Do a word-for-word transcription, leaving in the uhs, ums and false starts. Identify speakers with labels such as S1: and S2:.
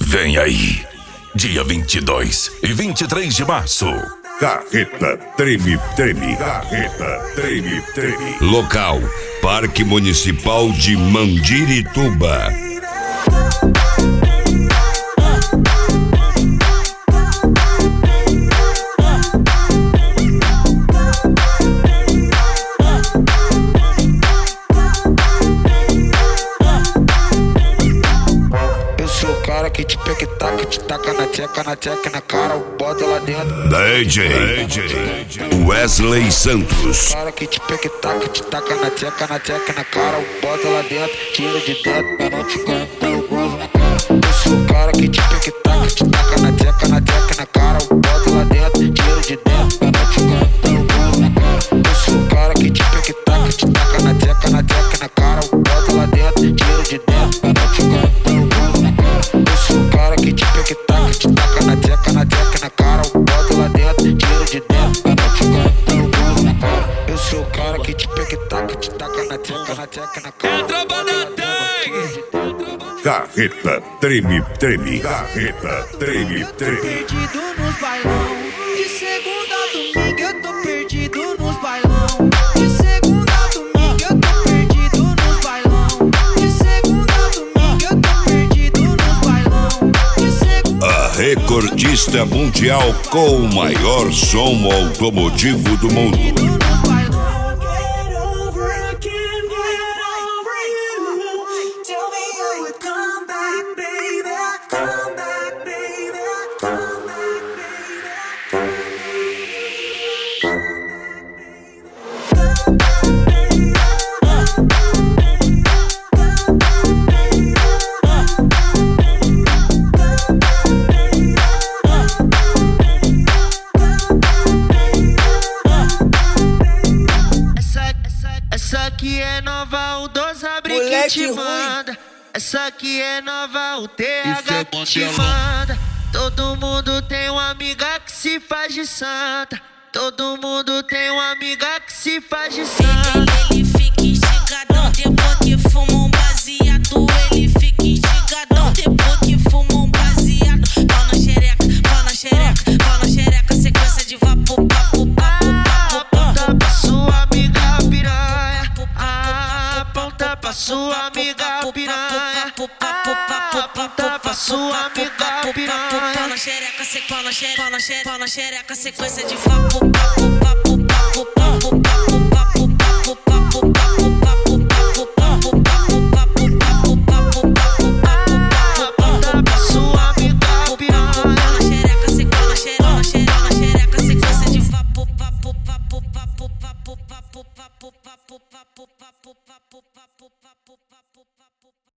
S1: Vem aí, dia vinte e dois e vinte e três de março.
S2: Carreta Treme Treme. Carreta Treme Treme.
S3: Local: Parque Municipal de Mandirituba.
S4: Que te pega e taca, te taca na tcheca, na tcheca, na cara, bota lá dentro.
S3: D J, D J Wesley Santos.
S4: Cara que te pega e taca, te taca na tcheca, na tcheca, na cara, bota lá dentro, tira de dentro, pra não te ganhar perigoso na cara. Eu sou o cara que te pega e taca, te taca na tcheca, na tcheca, na cara, bota lá dentro, tira de dentro, pra não te ganhar perigoso na cara. Eu sou o cara que te pega e taca, te taca na tcheca, na tcheca, na cara, bota lá dentro, tira de dentro, pra não te ganhar perigoso na cara. Eu sou o cara que te pega e taca, te taca na tcheca, na tcheca, na cara, bota lá dentro, tira de dentro, pra não te ganhar perigoso na cara. Eu sou o cara que te pega e taca, te taca na tcheca, na tcheca, na cara.
S5: É a tropa da Tang!
S2: Carreta Treme Treme. Carreta Treme Treme.
S6: Perdido nos bailão, de segunda a domingo eu tô perdido nos bailão. De segunda a domingo eu tô perdido nos bailão. De segunda a domingo eu tô perdido nos bailão. De segunda
S3: A recordista mundial com o maior som automotivo do mundo.
S6: nos bailão. Essa aqui é nova, o dois abre que te manda. Essa aqui é nova, o T H que te manda. Todo mundo tem uma amiga que se faz de santa. Todo mundo tem uma amiga que se faz de santa.
S7: Ele fica instigadão depois que fuma um baseado. Ele fica instigadão depois que fuma um baseado. Pau na xereca, pau na xereca, pau na xereca, sequência de vapo, papo, papo, papo,
S6: Aponta pra sua amiga piranha. Aponta pra sua amiga piranha. Aponta pra sua amiga piranha.
S7: pau na xereca, se pau na xereca, pau na xereca, pau na xereca, sequência de vapo, papo, papo, papo, papo, papo, papo, papo, papo, papo, papo, papo, papo, papo, papo, papo, papo, papo,
S6: Aponta pra sua amiga piranha.
S7: pau na xereca, se pau na xereca, pau na xereca, pau na xereca, sequência de vapo, papo, papo, papo, papo, papo, papo, papo, papo, papo, papo, papo, papo, papo, papo.